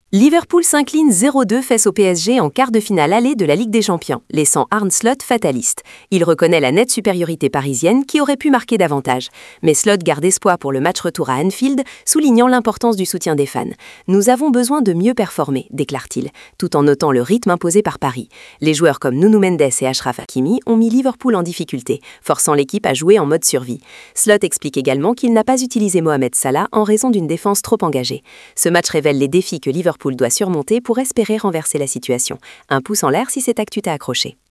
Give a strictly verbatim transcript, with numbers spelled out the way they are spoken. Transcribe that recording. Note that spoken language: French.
Liverpool s'incline zéro deux face au P S G en quart de finale aller de la Ligue des Champions, laissant Arne Slot fataliste. Il reconnaît la nette supériorité parisienne qui aurait pu marquer davantage. Mais Slot garde espoir pour le match retour à Anfield, soulignant l'importance du soutien des fans. « Nous avons besoin de mieux performer », déclare-t-il, tout en notant le rythme imposé par Paris. Les joueurs comme Nuno Mendes et Achraf Hakimi ont mis Liverpool en difficulté, forçant l'équipe à jouer en mode survie. Slot explique également qu'il n'a pas utilisé Mohamed Salah en raison d'une défense trop engagée. Ce match révèle les défis que Liverpool doit surmonter pour espérer renverser la situation. Un pouce en l'air si cette actu t'a accroché.